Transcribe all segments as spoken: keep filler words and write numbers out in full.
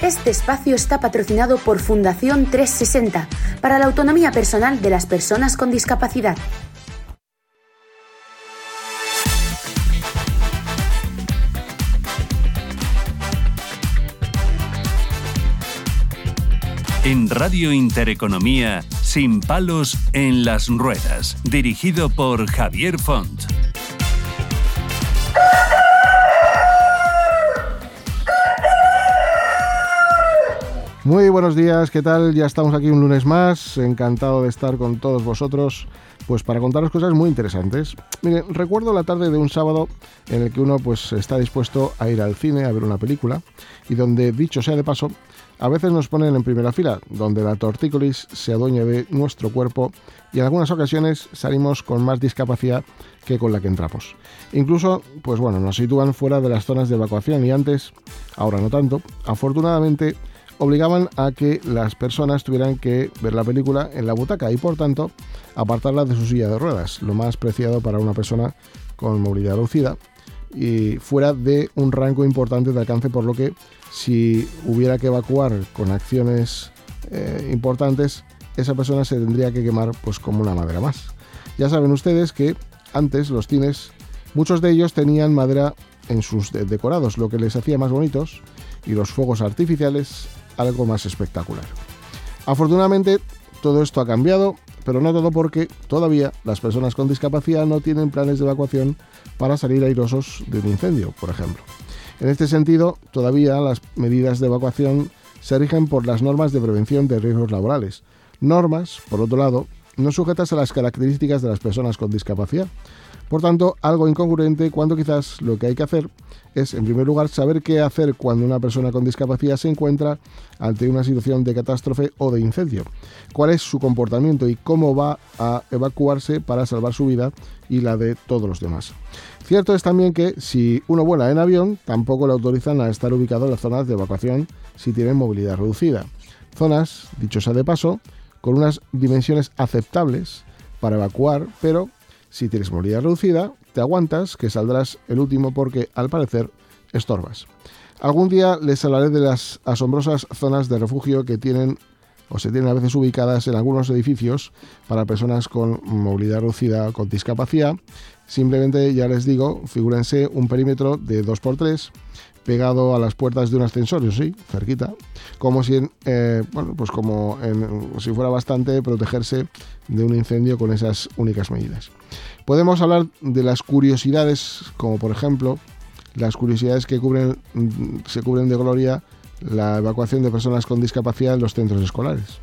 Este espacio está patrocinado por Fundación trescientos sesenta para la autonomía personal de las personas con discapacidad. En Radio Intereconomía, Sin palos en las ruedas, dirigido por Javier Font. Muy buenos días, ¿qué tal? Ya estamos aquí un lunes más, encantado de estar con todos vosotros, pues para contaros cosas muy interesantes. Miren, recuerdo la tarde de un sábado en el que uno pues está dispuesto a ir al cine a ver una película y donde, dicho sea de paso, a veces nos ponen en primera fila, donde la tortícolis se adueña de nuestro cuerpo y en algunas ocasiones salimos con más discapacidad que con la que entramos. Incluso, pues bueno, nos sitúan fuera de las zonas de evacuación y antes, ahora no tanto, afortunadamente obligaban a que las personas tuvieran que ver la película en la butaca y, por tanto, apartarla de su silla de ruedas, lo más preciado para una persona con movilidad reducida y fuera de un rango importante de alcance, por lo que si hubiera que evacuar con acciones eh, importantes, esa persona se tendría que quemar pues como una madera más. Ya saben ustedes que antes los cines, muchos de ellos tenían madera en sus de- decorados, lo que les hacía más bonitos, y los fuegos artificiales algo más espectacular. Afortunadamente todo esto ha cambiado, pero no todo, porque todavía las personas con discapacidad no tienen planes de evacuación para salir airosos de un incendio, por ejemplo. En este sentido, todavía las medidas de evacuación se rigen por las normas de prevención de riesgos laborales. Normas, por otro lado, no sujetas a las características de las personas con discapacidad. Por tanto, algo incongruente cuando quizás lo que hay que hacer es, en primer lugar, saber qué hacer cuando una persona con discapacidad se encuentra ante una situación de catástrofe o de incendio. Cuál es su comportamiento y cómo va a evacuarse para salvar su vida y la de todos los demás. Cierto es también que si uno vuela en avión, tampoco le autorizan a estar ubicado en las zonas de evacuación si tienen movilidad reducida. Zonas, dicho sea de paso, con unas dimensiones aceptables para evacuar, pero si tienes movilidad reducida, te aguantas que saldrás el último porque, al parecer, estorbas. Algún día les hablaré de las asombrosas zonas de refugio que tienen o se tienen a veces ubicadas en algunos edificios para personas con movilidad reducida o con discapacidad. Simplemente, ya les digo, figúrense un perímetro de dos por tres pegado a las puertas de un ascensor, sí, cerquita, como si, en, eh, bueno, pues como en, si fuera bastante protegerse de un incendio con esas únicas medidas. Podemos hablar de las curiosidades, como por ejemplo las curiosidades que cubren, se cubren de gloria la evacuación de personas con discapacidad en los centros escolares.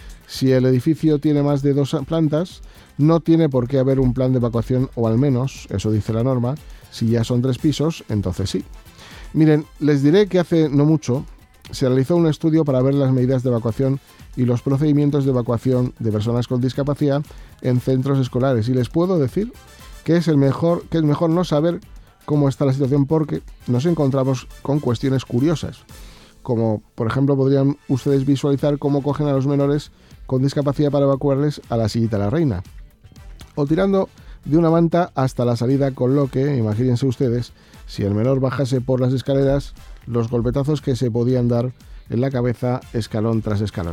Si el edificio tiene más de dos plantas, no tiene por qué haber un plan de evacuación, o al menos, eso dice la norma. Si ya son tres pisos, entonces sí. Miren, les diré que hace no mucho se realizó un estudio para ver las medidas de evacuación y los procedimientos de evacuación de personas con discapacidad en centros escolares, y les puedo decir que es el mejor, que es mejor no saber cómo está la situación, porque nos encontramos con cuestiones curiosas, como por ejemplo podrían ustedes visualizar cómo cogen a los menores con discapacidad para evacuarles a la sillita de la reina, o tirando de una manta hasta la salida, con lo que, imagínense ustedes, si el menor bajase por las escaleras, los golpetazos que se podían dar en la cabeza escalón tras escalón.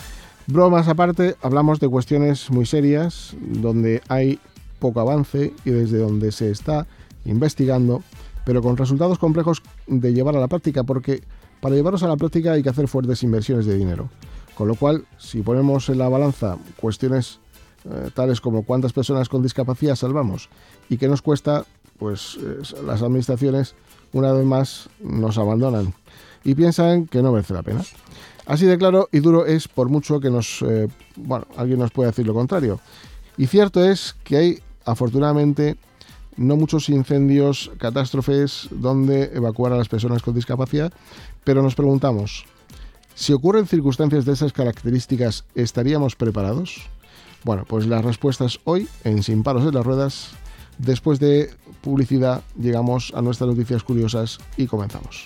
Bromas aparte, hablamos de cuestiones muy serias, donde hay poco avance y desde donde se está investigando, pero con resultados complejos de llevar a la práctica, porque para llevarlos a la práctica hay que hacer fuertes inversiones de dinero. Con lo cual, si ponemos en la balanza cuestiones eh, tales como cuántas personas con discapacidad salvamos y qué nos cuesta, pues eh, las administraciones una vez más nos abandonan y piensan que no merece la pena. Así de claro y duro es, por mucho que nos, eh, bueno, alguien nos pueda decir lo contrario. Y cierto es que hay, afortunadamente, no muchos incendios, catástrofes donde evacuar a las personas con discapacidad, pero nos preguntamos, si ocurren circunstancias de esas características, ¿estaríamos preparados? Bueno, pues las respuestas hoy en Sin palos en las ruedas. Después de publicidad llegamos a nuestras noticias curiosas y comenzamos.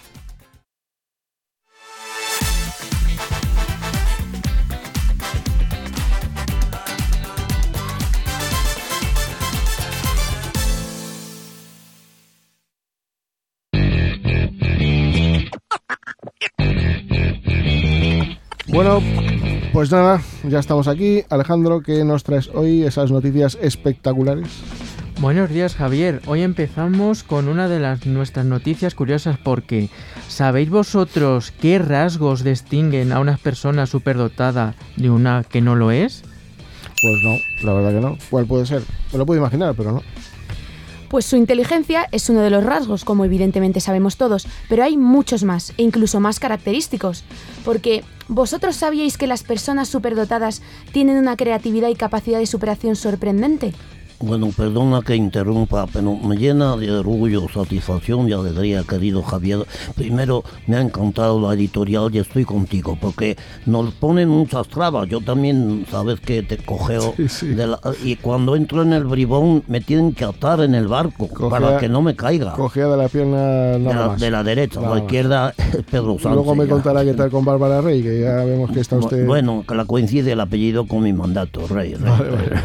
Bueno, pues nada, ya estamos aquí. Alejandro, ¿qué nos traes hoy? Esas noticias espectaculares. Buenos días, Javier. Hoy empezamos con una de las nuestras noticias curiosas porque ¿sabéis vosotros qué rasgos distinguen a una persona superdotada de una que no lo es? Pues no, la verdad que no. ¿Cuál puede ser? Me lo puedo imaginar, pero no. Pues su inteligencia es uno de los rasgos, como evidentemente sabemos todos, pero hay muchos más, e incluso más característicos. Porque, ¿vosotros sabíais que las personas superdotadas tienen una creatividad y capacidad de superación sorprendente? Bueno, perdona que interrumpa, pero me llena de orgullo, satisfacción y alegría, querido Javier. Primero, me ha encantado la editorial y estoy contigo, porque nos ponen muchas trabas. Yo también, sabes que te cogeo, sí, sí. De la, y cuando entro en el bribón me tienen que atar en el barco Cogea, para que no me caiga. Cogea de la pierna nada de, la, más. de la derecha, nada la izquierda es Pedro Sánchez. Luego me ya. contará qué tal con Bárbara Rey, que ya vemos que está usted... Bueno, que la coincide el apellido con mi mandato, Rey. Rey, vale, Rey. vale.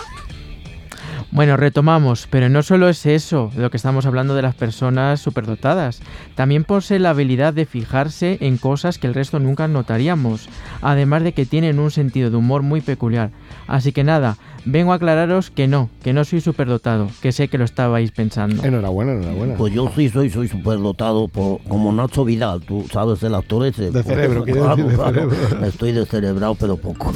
Bueno, retomamos, pero no solo es eso de lo que estamos hablando de las personas superdotadas. También posee la habilidad de fijarse en cosas que el resto nunca notaríamos, además de que tienen un sentido de humor muy peculiar. Así que nada, vengo a aclararos que no, que no soy superdotado, que sé que lo estabais pensando. Enhorabuena, enhorabuena. Pues yo sí soy, soy superdotado por, como Nacho Vidal, tú sabes, el actor ese. De cerebro, pues, quiero claro, decir, de claro, cerebro. Estoy descerebrado, pero poco.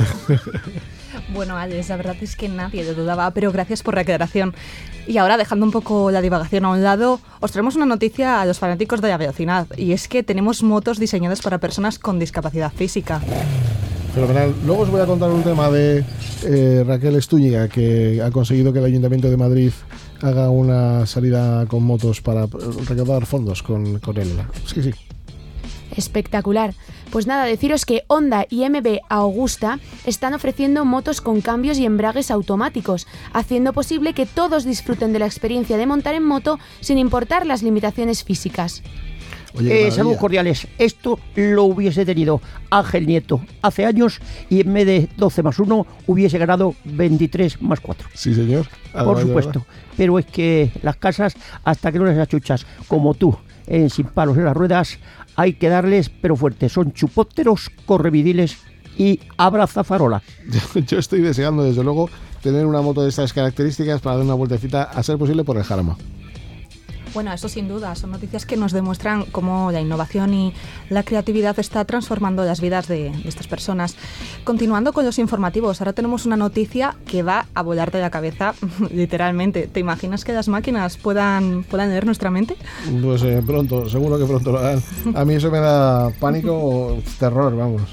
Bueno, Alex, la verdad es que nadie lo dudaba, pero gracias por la aclaración. Y ahora, dejando un poco la divagación a un lado, os traemos una noticia a los fanáticos de la velocidad, y es que tenemos motos diseñadas para personas con discapacidad física. Fenomenal. Luego os voy a contar un tema de eh, Raquel Estúñiga, que ha conseguido que el Ayuntamiento de Madrid haga una salida con motos para recaudar fondos con, con él. Sí, sí. Espectacular. Pues nada, deciros que Honda y M B Augusta están ofreciendo motos con cambios y embragues automáticos, haciendo posible que todos disfruten de la experiencia de montar en moto sin importar las limitaciones físicas. Oye, Eh, saludos cordiales. Esto lo hubiese tenido Ángel Nieto hace años y en vez de doce más uno hubiese ganado veintitrés más cuatro. Sí, señor. Por Además, supuesto. Pero es que las casas, hasta que no les achuchas, como tú, en Sin Palos en las Ruedas, hay que darles, pero fuerte. Son chupópteros, correvidiles y abrazafarolas. Yo, yo estoy deseando, desde luego, tener una moto de estas características para dar una vueltecita, a ser posible, por el Jarama. Bueno, eso sin duda, son noticias que nos demuestran cómo la innovación y la creatividad está transformando las vidas de, de estas personas. Continuando con los informativos, ahora tenemos una noticia que va a volarte la cabeza, literalmente. ¿Te imaginas que las máquinas puedan, puedan leer nuestra mente? Pues eh, pronto, seguro que pronto lo harán. A mí eso me da pánico o terror, vamos.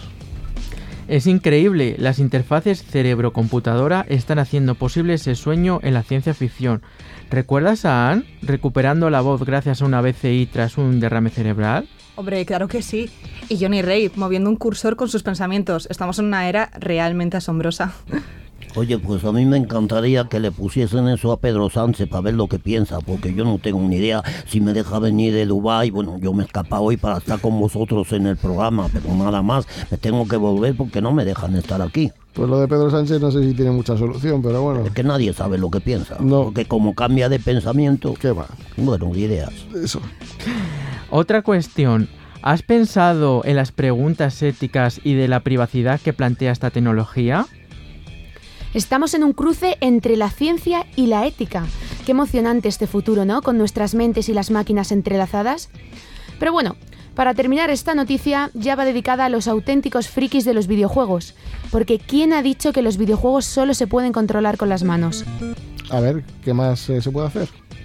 Es increíble, las interfaces cerebro-computadora están haciendo posible ese sueño en la ciencia ficción. ¿Recuerdas a Anne recuperando la voz gracias a una B C I tras un derrame cerebral? Hombre, claro que sí. Y Johnny Ray moviendo un cursor con sus pensamientos. Estamos en una era realmente asombrosa. Oye, pues a mí me encantaría que le pusiesen eso a Pedro Sánchez para ver lo que piensa, porque yo no tengo ni idea si me deja venir de Dubái. Bueno, yo me escapa hoy para estar con vosotros en el programa, pero nada más, me tengo que volver porque no me dejan estar aquí. Pues lo de Pedro Sánchez no sé si tiene mucha solución, pero bueno. Es que nadie sabe lo que piensa, No. porque como cambia de pensamiento, ¿Qué va? bueno, ideas. Eso. Otra cuestión, ¿has pensado en las preguntas éticas y de la privacidad que plantea esta tecnología? Estamos en un cruce entre la ciencia y la ética. Qué emocionante este futuro, ¿no? Con nuestras mentes y las máquinas entrelazadas. Pero bueno, para terminar esta noticia ya va dedicada a los auténticos frikis de los videojuegos. Porque ¿quién ha dicho que los videojuegos solo se pueden controlar con las manos? A ver, ¿qué más eh, se puede hacer?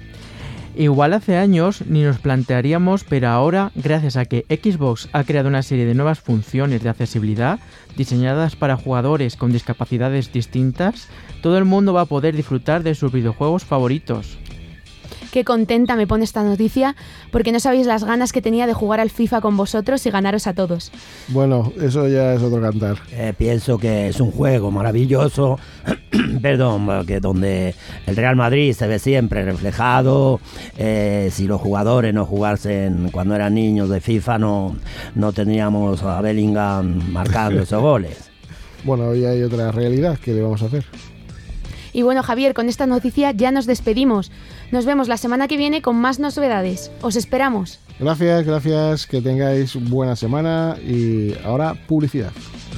Igual hace años ni nos plantearíamos, pero ahora, gracias a que Xbox ha creado una serie de nuevas funciones de accesibilidad diseñadas para jugadores con discapacidades distintas, todo el mundo va a poder disfrutar de sus videojuegos favoritos. Qué contenta me pone esta noticia, porque no sabéis las ganas que tenía de jugar al FIFA con vosotros y ganaros a todos. Bueno, eso ya es otro cantar. Eh, pienso que es un juego maravilloso, perdón, que donde el Real Madrid se ve siempre reflejado. Eh, si los jugadores no jugasen cuando eran niños de FIFA, no, no tendríamos a Bellingham marcando esos goles. Bueno, hoy hay otra realidad, ¿qué le vamos a hacer? Y bueno, Javier, con esta noticia ya nos despedimos. Nos vemos la semana que viene con más novedades. Os esperamos. Gracias, gracias, que tengáis buena semana y ahora publicidad.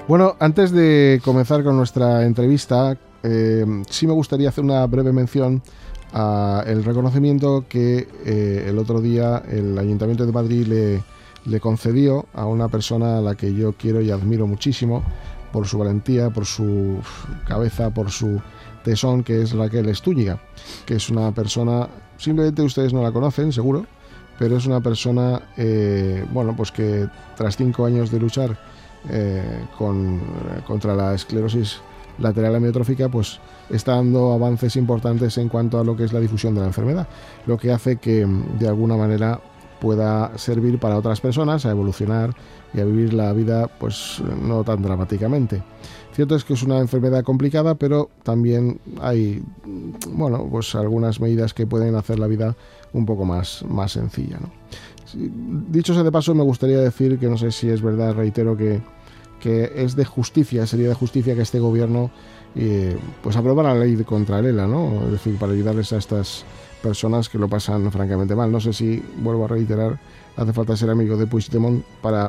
Bueno, antes de comenzar con nuestra entrevista, eh, sí me gustaría hacer una breve mención a el reconocimiento que eh, el otro día el Ayuntamiento de Madrid le, le concedió a una persona a la que yo quiero y admiro muchísimo por su valentía, por su cabeza, por su tesón, que es Raquel Estúñiga, que es una persona, simplemente ustedes no la conocen, seguro, pero es una persona, eh, bueno, pues que tras cinco años de luchar eh, con, contra la esclerosis lateral amiotrófica, pues está dando avances importantes en cuanto a lo que es la difusión de la enfermedad, lo que hace que de alguna manera pueda servir para otras personas a evolucionar y a vivir la vida pues no tan dramáticamente. Cierto es que es una enfermedad complicada, pero también hay, bueno, pues algunas medidas que pueden hacer la vida un poco más, más sencilla, ¿no? Dicho sea de paso, me gustaría decir que no sé si es verdad, reitero que, que es de justicia, sería de justicia que este gobierno eh, pues aprobara la ley contra el ELA, ¿no? Es decir, para ayudarles a estas personas que lo pasan francamente mal. No sé si, vuelvo a reiterar, hace falta ser amigo de Puigdemont para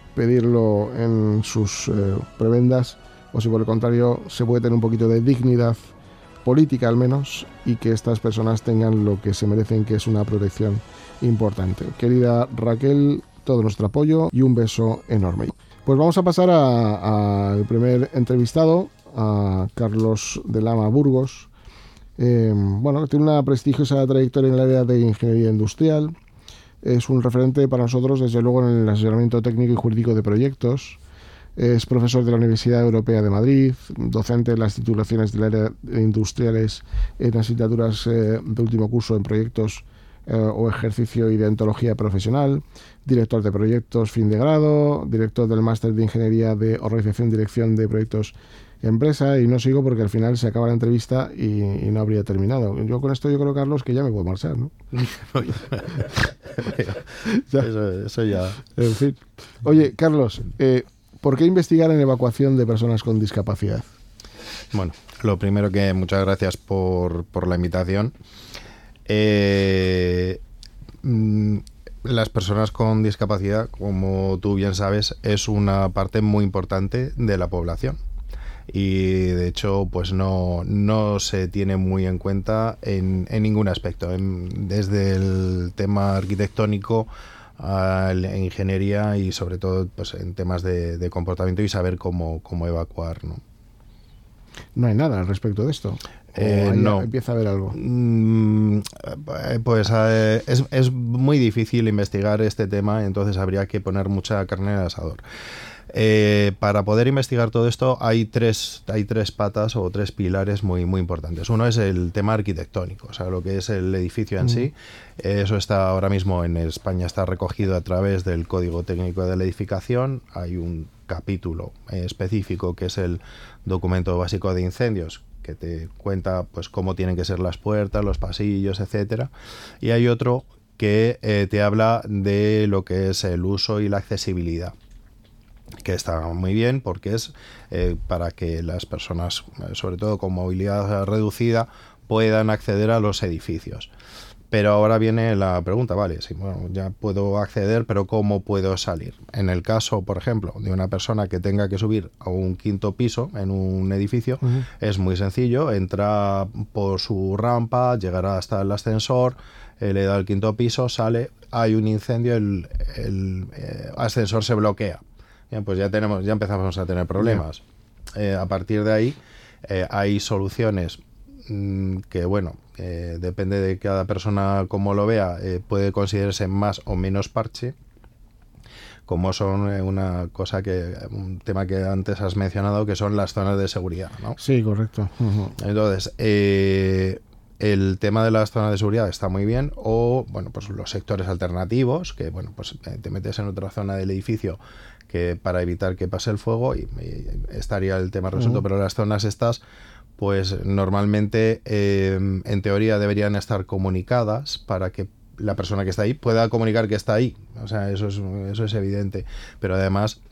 pedirlo en sus eh, prebendas, o si por el contrario se puede tener un poquito de dignidad política al menos, y que estas personas tengan lo que se merecen, que es una protección importante. Querida Raquel, todo nuestro apoyo y un beso enorme. Pues vamos a pasar al primer entrevistado, a Carlos de Lama Burgos. Eh, bueno, tiene una prestigiosa trayectoria en el área de ingeniería industrial. Es un referente para nosotros, desde luego, en el asesoramiento técnico y jurídico de proyectos. Es profesor de la Universidad Europea de Madrid, docente de las titulaciones del área de industriales en asignaturas eh, de último curso en proyectos eh, o ejercicio y de ontología profesional, director de proyectos fin de grado, director del máster de ingeniería de organización y dirección de proyectos empresa, y no sigo porque al final se acaba la entrevista y, y no habría terminado. Yo con esto yo creo, Carlos, que ya me puedo marchar, ¿no? ya. Eso, eso ya. En fin. Oye, Carlos, eh, ¿por qué investigar en evacuación de personas con discapacidad? Bueno, lo primero que muchas gracias por, por la invitación. Eh, mm, las personas con discapacidad, como tú bien sabes, es una parte muy importante de la población. Y de hecho pues no, no se tiene muy en cuenta en, en ningún aspecto, en, desde el tema arquitectónico a la ingeniería y sobre todo pues en temas de, de comportamiento y saber cómo, cómo evacuar, ¿no? No hay nada al respecto de esto. Eh, no. Empieza a haber algo. Mm, pues eh, es, es muy difícil investigar este tema, entonces habría que poner mucha carne en el asador. Eh, para poder investigar todo esto hay tres, hay tres patas o tres pilares muy, muy importantes. Uno es el tema arquitectónico, o sea, lo que es el edificio en mm. sí. Eso está ahora mismo en España, está recogido a través del Código Técnico de la Edificación. Hay un capítulo eh, específico que es el Documento Básico de Incendios, que te cuenta pues cómo tienen que ser las puertas, los pasillos, etcétera. Y hay otro que eh, te habla de lo que es el uso y la accesibilidad, que está muy bien porque es eh, para que las personas, sobre todo con movilidad reducida, puedan acceder a los edificios. Pero ahora viene la pregunta, vale, sí, bueno, ya puedo acceder, pero ¿cómo puedo salir? En el caso, por ejemplo, de una persona que tenga que subir a un quinto piso en un edificio, uh-huh. es muy sencillo, entra por su rampa, llegará hasta el ascensor, eh, le da el quinto piso, sale, hay un incendio, el, el eh, ascensor se bloquea. Bien, pues ya tenemos, ya empezamos a tener problemas. Eh, a partir de ahí eh, hay soluciones mmm, que, bueno, eh, depende de cada persona cómo lo vea, eh, puede considerarse más o menos parche, como son eh, una cosa que, un tema que antes has mencionado, que son las zonas de seguridad, ¿no? Sí, correcto. Uh-huh. Entonces, eh, el tema de las zonas de seguridad está muy bien, o, bueno, pues los sectores alternativos, que, bueno, pues te metes en otra zona del edificio que para evitar que pase el fuego y, y estaría el tema resuelto, uh-huh. pero las zonas estas pues normalmente eh, en teoría deberían estar comunicadas para que la persona que está ahí pueda comunicar que está ahí, o sea, eso es, eso es evidente, pero además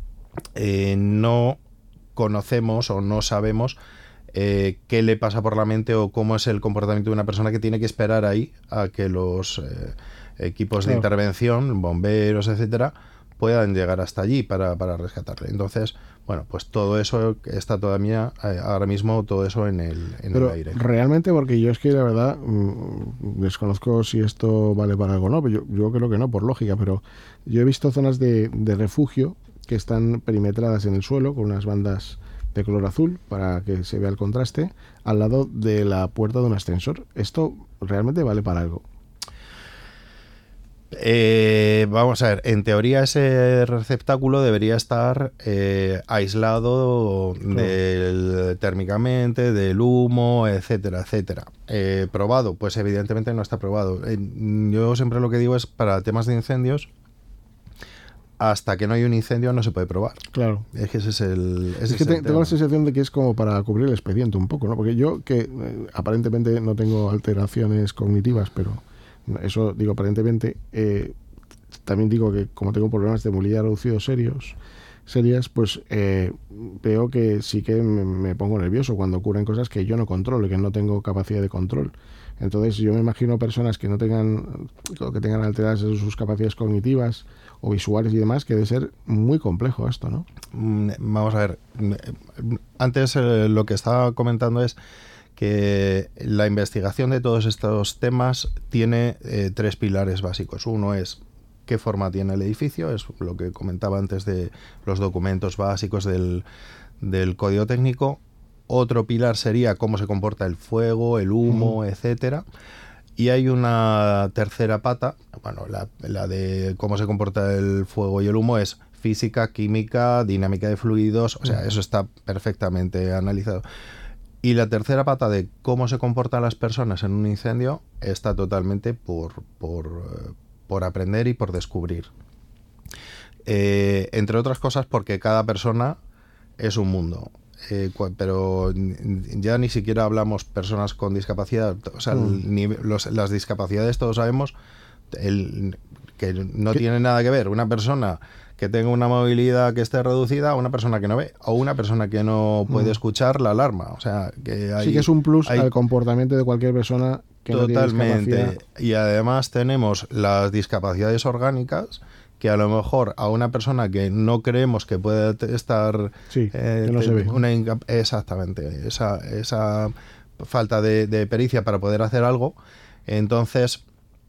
eh, no conocemos o no sabemos eh, qué le pasa por la mente o cómo es el comportamiento de una persona que tiene que esperar ahí a que los eh, equipos claro. de intervención, bomberos, etcétera, puedan llegar hasta allí para, para rescatarle. Entonces, bueno, pues todo eso está todavía, eh, ahora mismo, todo eso en el, en pero el aire. Realmente, porque yo es que la verdad mmm, desconozco si esto vale para algo o no, pero yo, yo creo que no, por lógica, pero yo he visto zonas de, de refugio que están perimetradas en el suelo con unas bandas de color azul para que se vea el contraste al lado de la puerta de un ascensor. ¿Esto realmente vale para algo? Eh, vamos a ver, en teoría ese receptáculo debería estar eh, aislado claro. del, térmicamente, del humo, etcétera, etcétera. Eh, ¿Probado? Pues evidentemente no está probado. Eh, yo siempre lo que digo es, para temas de incendios, hasta que no hay un incendio no se puede probar. Claro. Es que ese es el... Ese es que es te, el tengo la sensación de que es como para cubrir el expediente un poco, ¿no? Porque yo, que eh, aparentemente no tengo alteraciones cognitivas, pero eso digo aparentemente, eh, también digo que como tengo problemas de movilidad reducidos serios, serias, pues eh, veo que sí que me, me pongo nervioso cuando ocurren cosas que yo no controlo y que no tengo capacidad de control. Entonces yo me imagino personas que no tengan, que tengan alteradas sus capacidades cognitivas o visuales y demás, que debe ser muy complejo esto, ¿no? Vamos a ver, antes eh, lo que estaba comentando es que la investigación de todos estos temas tiene eh, tres pilares básicos. Uno es qué forma tiene el edificio, es lo que comentaba antes de los documentos básicos del, del código técnico. Otro pilar sería cómo se comporta el fuego, el humo, mm. etcétera. Y hay una tercera pata, bueno, la, la de cómo se comporta el fuego y el humo es física, química, dinámica de fluidos, o sea, eso está perfectamente analizado. Y la tercera pata de cómo se comportan las personas en un incendio está totalmente por, por, por aprender y por descubrir. Eh, entre otras cosas porque cada persona es un mundo. Eh, pero ya ni siquiera hablamos personas con discapacidad, o sea, mm. el, ni, los, las discapacidades todos sabemos el, que no ¿Qué? tiene nada que ver una persona que tenga una movilidad que esté reducida a una persona que no ve o una persona que no puede mm. escuchar la alarma, o sea, que hay, sí que es un plus hay, al comportamiento de cualquier persona que totalmente, no tiene discapacidad. Y además tenemos las discapacidades orgánicas que a lo mejor a una persona que no creemos que pueda estar... Sí, eh, que no se ve. Una, exactamente, esa, esa falta de, de pericia para poder hacer algo. Entonces,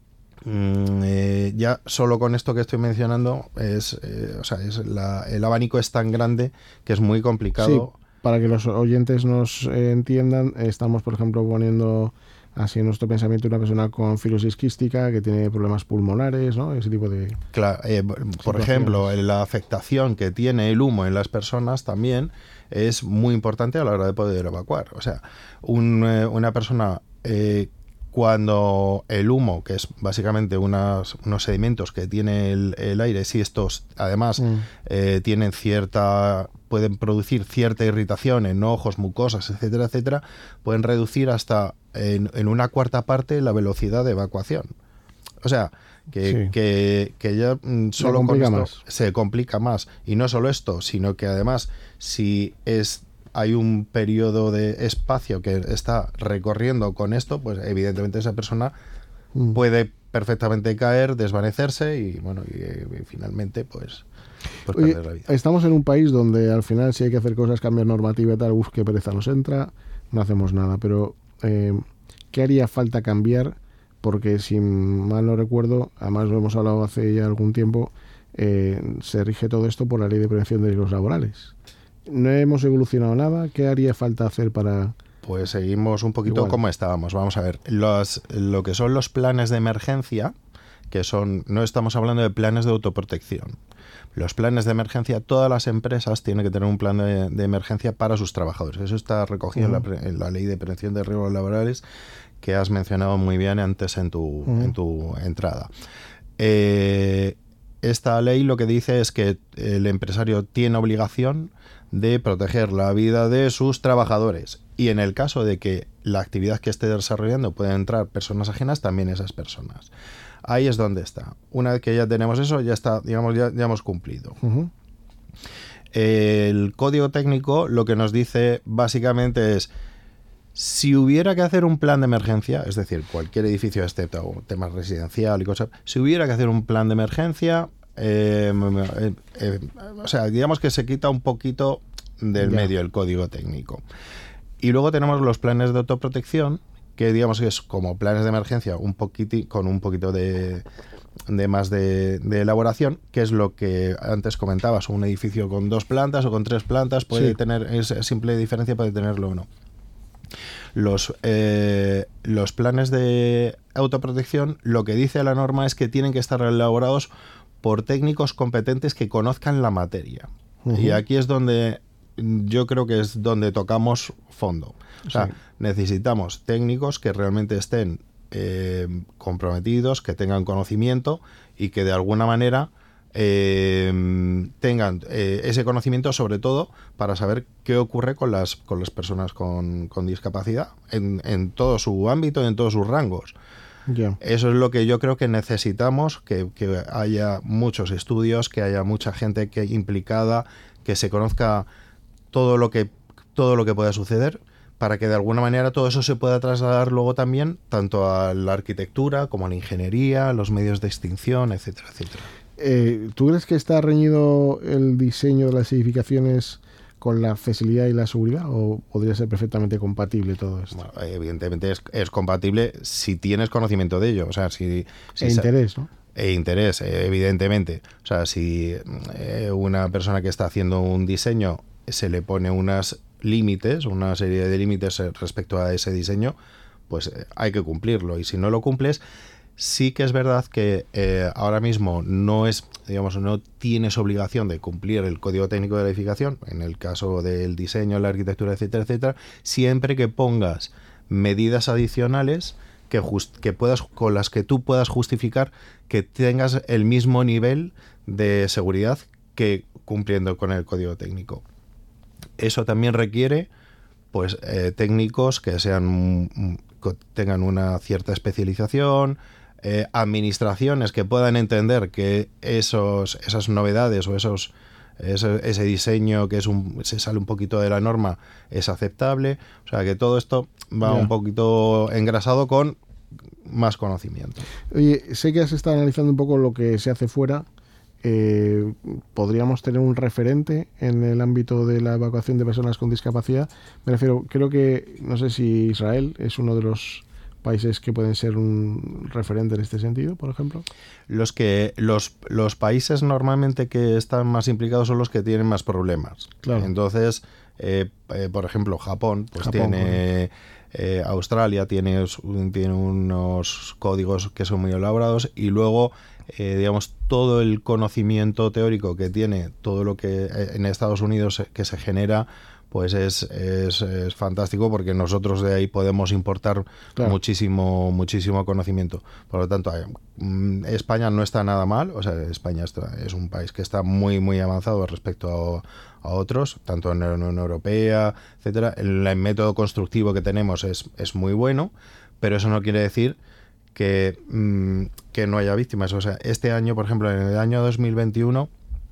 mmm, eh, ya solo con esto que estoy mencionando, es, eh, o sea, es la, el abanico es tan grande que es muy complicado. Sí, para que los oyentes nos eh, entiendan, estamos, por ejemplo, poniendo... así en nuestro pensamiento una persona con fibrosis quística que tiene problemas pulmonares, ¿no? Ese tipo de... Claro, eh, por ejemplo, la afectación que tiene el humo en las personas también es muy importante a la hora de poder evacuar. O sea, un, eh, una persona eh, cuando el humo, que es básicamente unas, unos sedimentos que tiene el, el aire, si estos además mm. eh, tienen cierta... pueden producir cierta irritación en ojos, mucosas, etcétera, etcétera, pueden reducir hasta en, en una cuarta parte la velocidad de evacuación. O sea, que, sí. que, que ya mm, solo con esto más. se complica más. Y no solo esto, sino que además, si es hay un periodo de espacio que está recorriendo con esto, pues evidentemente esa persona mm. puede perfectamente caer, desvanecerse y, bueno, y, y finalmente, pues... Pues Oye, la vida. Estamos en un país donde al final si hay que hacer cosas, cambiar normativa y tal, uff, qué pereza nos entra, no hacemos nada, pero eh, ¿qué haría falta cambiar? Porque si mal no recuerdo, además lo hemos hablado hace ya algún tiempo, eh, se rige todo esto por la Ley de Prevención de Riesgos Laborales. No hemos evolucionado nada, ¿qué haría falta hacer para...? Pues seguimos un poquito Igual. como estábamos, vamos a ver, los, lo que son los planes de emergencia, que son, no estamos hablando de planes de autoprotección. Los planes de emergencia, todas las empresas tienen que tener un plan de, de emergencia para sus trabajadores. Eso está recogido uh-huh. en, la, en la Ley de Prevención de Riesgos Laborales que has mencionado muy bien antes en tu, uh-huh. en tu entrada. Eh, esta ley lo que dice es que el empresario tiene obligación de proteger la vida de sus trabajadores y en el caso de que la actividad que esté desarrollando pueda entrar personas ajenas, también esas personas. Ahí es donde está. Una vez que ya tenemos eso, ya está, digamos, ya, ya hemos cumplido. Uh-huh. El código técnico lo que nos dice básicamente es, si hubiera que hacer un plan de emergencia, es decir, cualquier edificio excepto temas residencial y cosas, si hubiera que hacer un plan de emergencia, eh, eh, eh, o sea, digamos que se quita un poquito del Ya. medio el código técnico. Y luego tenemos los planes de autoprotección, que digamos que es como planes de emergencia un poquiti, con un poquito de, de más de, de elaboración, que es lo que antes comentabas, un edificio con dos plantas o con tres plantas puede Sí. tener, es simple diferencia, puede tenerlo o no. Los, eh, los planes de autoprotección, lo que dice la norma es que tienen que estar elaborados por técnicos competentes que conozcan la materia. Ujú. Y aquí es donde yo creo que es donde tocamos fondo. O sea, Sí. necesitamos técnicos que realmente estén eh, comprometidos, que tengan conocimiento y que de alguna manera eh, tengan eh, ese conocimiento, sobre todo para saber qué ocurre con las, con las personas con, con discapacidad en, en todo su ámbito, en todos sus rangos. Ya. Eso es lo que yo creo que necesitamos, que, que haya muchos estudios, que haya mucha gente que implicada, que se conozca todo lo que todo lo que pueda suceder, para que de alguna manera todo eso se pueda trasladar luego también tanto a la arquitectura como a la ingeniería, a los medios de extinción, etcétera, etcétera. Eh, ¿Tú crees que está reñido el diseño de las edificaciones con la accesibilidad y la seguridad, o podría ser perfectamente compatible todo esto? Bueno, evidentemente es, es compatible si tienes conocimiento de ello, o sea, si, si e sa- interés, ¿no? E interés, eh, evidentemente. O sea, si eh, una persona que está haciendo un diseño se le pone unos límites, una serie de límites eh, respecto a ese diseño, pues eh, hay que cumplirlo. Y si no lo cumples, sí que es verdad que eh, ahora mismo no es, digamos, no tienes obligación de cumplir el código técnico de la edificación, en el caso del diseño, la arquitectura, etcétera, etcétera, siempre que pongas medidas adicionales que, just, que puedas, con las que tú puedas justificar que tengas el mismo nivel de seguridad que cumpliendo con el código técnico. Eso también requiere, pues, eh, técnicos que sean que tengan una cierta especialización, eh, administraciones que puedan entender que esos, esas novedades o esos ese, ese diseño que es un, se sale un poquito de la norma es aceptable. O sea, que todo esto va Ya. un poquito engrasado con más conocimiento. Oye, sé que has estado analizando un poco lo que se hace fuera. Eh, ¿Podríamos tener un referente en el ámbito de la evacuación de personas con discapacidad? Me refiero, creo que, no sé si Israel es uno de los países que pueden ser un referente en este sentido, por ejemplo. Los que los, los países normalmente que están más implicados son los que tienen más problemas. Claro. Entonces, eh, eh, por ejemplo, Japón, pues Japón, tiene eh, Australia tiene, tiene unos códigos que son muy elaborados, y luego eh, digamos todo el conocimiento teórico que tiene todo lo que eh, en Estados Unidos que se genera, pues es, es, es fantástico, porque nosotros de ahí podemos importar Claro. muchísimo muchísimo conocimiento. Por lo tanto, eh, España no está nada mal. O sea, España está, es un país que está muy muy avanzado respecto a, a otros, tanto en la Unión Europea, etcétera. El, el método constructivo que tenemos es, es muy bueno, pero eso no quiere decir que, mmm, que no haya víctimas. O sea, este año, por ejemplo, en el año dos mil veintiuno,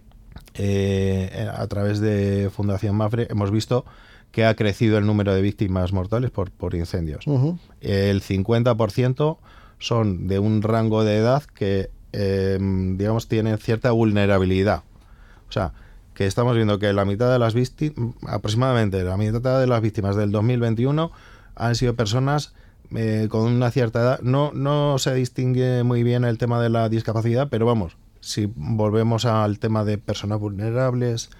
Eh, a través de Fundación MAFRE hemos visto que ha crecido el número de víctimas mortales por, por incendios. Uh-huh. El cincuenta por ciento son de un rango de edad que, eh, digamos, tienen cierta vulnerabilidad. O sea, que estamos viendo que la mitad de las víctimas, aproximadamente la mitad de las víctimas del dos mil veintiuno han sido personas eh, con una cierta edad. No, no se distingue muy bien el tema de la discapacidad, pero vamos, si volvemos al tema de personas vulnerables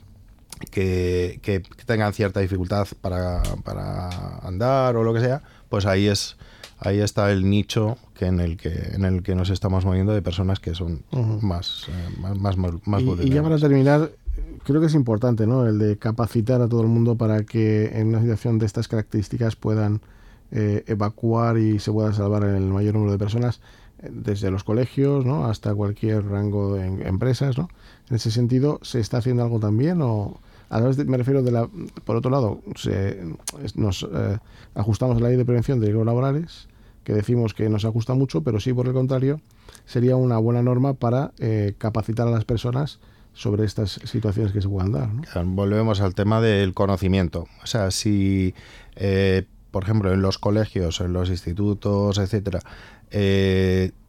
que, que, que tengan cierta dificultad para, para andar o lo que sea, pues ahí es ahí está el nicho que en el que en el que nos estamos moviendo, de personas que son Uh-huh. más, eh, más, más, más y, vulnerables. y ya para terminar, creo que es importante, ¿no?, el de capacitar a todo el mundo para que en una situación de estas características puedan eh, evacuar y se pueda salvar el mayor número de personas, desde los colegios, ¿no?, hasta cualquier rango de en, empresas, ¿no? En ese sentido, ¿se está haciendo algo también? O a través de, me refiero de la, por otro lado, se, nos eh, ajustamos a la ley de prevención de riesgos laborales, que decimos que nos ajusta mucho, pero sí, por el contrario, sería una buena norma para eh, capacitar a las personas sobre estas situaciones que se puedan dar, ¿no? Volvemos al tema del conocimiento. O sea, si eh, por ejemplo en los colegios, en los institutos, etcétera, eh,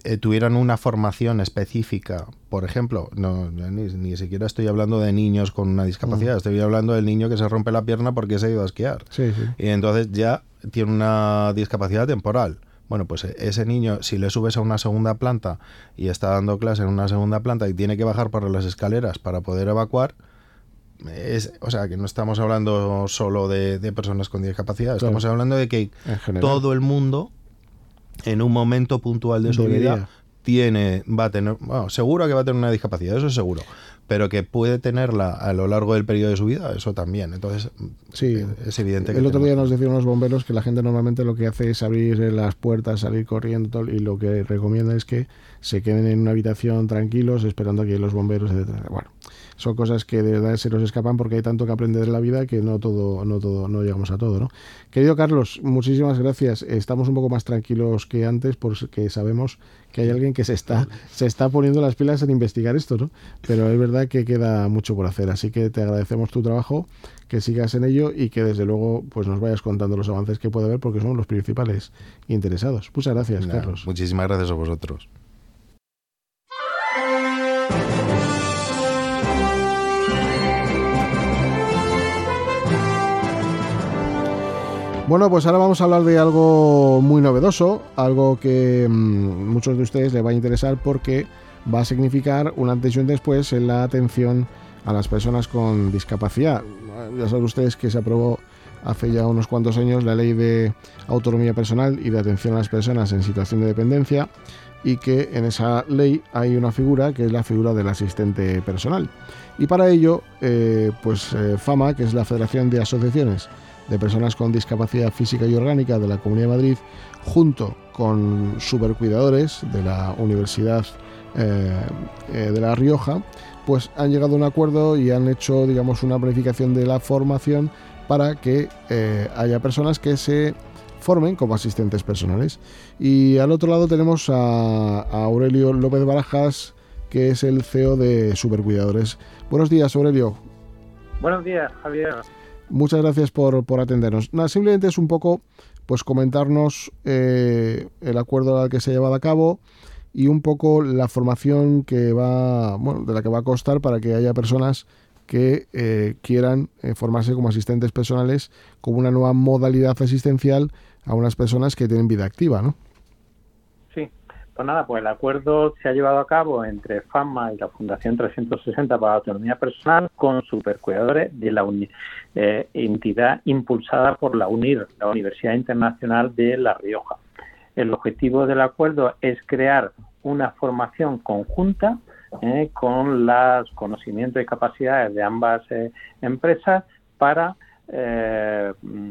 eh, tuvieran una formación específica, por ejemplo, no, ni, ni siquiera estoy hablando de niños con una discapacidad, mm. estoy hablando del niño que se rompe la pierna porque se ha ido a esquiar. Sí, sí. Y entonces ya tiene una discapacidad temporal. Bueno, pues ese niño, si le subes a una segunda planta y está dando clase en una segunda planta y tiene que bajar por las escaleras para poder evacuar, es, o sea, que no estamos hablando solo de, de personas con discapacidad, claro. Estamos hablando de que todo el mundo, en un momento puntual de su Debería. vida, tiene, va a tener, bueno, seguro que va a tener una discapacidad, eso es seguro, pero que puede tenerla a lo largo del periodo de su vida, eso también. Entonces, sí, es evidente que el otro tenemos... día nos decían los bomberos que la gente normalmente lo que hace es abrir las puertas, salir corriendo todo, y lo que recomienda es que se queden en una habitación tranquilos esperando a que los bomberos, etcétera. Bueno, son cosas que de verdad se nos escapan porque hay tanto que aprender en la vida que no todo, no todo, no llegamos a todo, ¿no? Querido Carlos, muchísimas gracias. Estamos un poco más tranquilos que antes porque sabemos que hay alguien que se está, se está poniendo las pilas en investigar esto, ¿no? Pero es verdad que queda mucho por hacer, así que te agradecemos tu trabajo, que sigas en ello y que desde luego pues nos vayas contando los avances que puede haber porque somos los principales interesados. Muchas gracias, Nada, Carlos. Muchísimas gracias a vosotros. Bueno, pues ahora vamos a hablar de algo muy novedoso, algo que mmm, muchos de ustedes les va a interesar porque va a significar un antes y un después en la atención a las personas con discapacidad. Ya saben ustedes que se aprobó hace ya unos cuantos años la Ley de Autonomía Personal y de Atención a las Personas en Situación de Dependencia, y que en esa ley hay una figura que es la figura del asistente personal. Y para ello, eh, pues eh, FAMA, que es la Federación de Asociaciones de Personas con Discapacidad Física y Orgánica de la Comunidad de Madrid, junto con supercuidadores de la Universidad eh, eh, de La Rioja, pues han llegado a un acuerdo y han hecho, digamos, una planificación de la formación para que eh, haya personas que se formen como asistentes personales. Y al otro lado tenemos a, a Aurelio López Barajas, que es el C E O de Supercuidadores. Buenos días, Aurelio. Buenos días, Javier. Muchas gracias por, por atendernos. Nada, simplemente es un poco pues comentarnos eh, el acuerdo al que se ha llevado a cabo y un poco la formación que va, bueno, de la que va a costar para que haya personas que eh, quieran eh, formarse como asistentes personales como una nueva modalidad asistencial a unas personas que tienen vida activa, ¿no? Sí, pues nada, pues el acuerdo se ha llevado a cabo entre FAMA y la Fundación trescientos sesenta para la Autonomía Personal con supercuidadores de la uni- eh, entidad impulsada por la UNIR, la Universidad Internacional de La Rioja. El objetivo del acuerdo es crear una formación conjunta eh, con los conocimientos y capacidades de ambas eh, empresas para eh,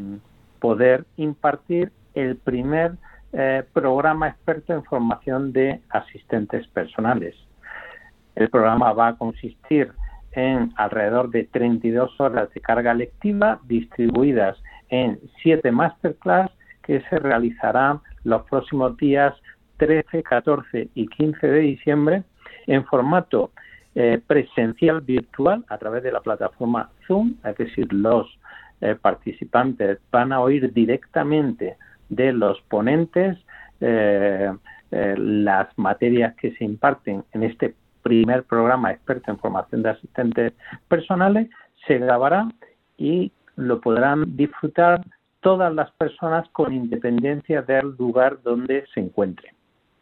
poder impartir el primer eh, programa experto en formación de asistentes personales. El programa va a consistir en alrededor de treinta y dos horas de carga lectiva distribuidas en siete masterclass que se realizarán los próximos días trece, catorce y quince de diciembre en formato eh, presencial virtual a través de la plataforma Zoom, es decir, los eh, participantes van a oír directamente de los ponentes eh, eh, las materias que se imparten en este primer programa experto en formación de asistentes personales, se grabará y lo podrán disfrutar todas las personas con independencia del lugar donde se encuentren.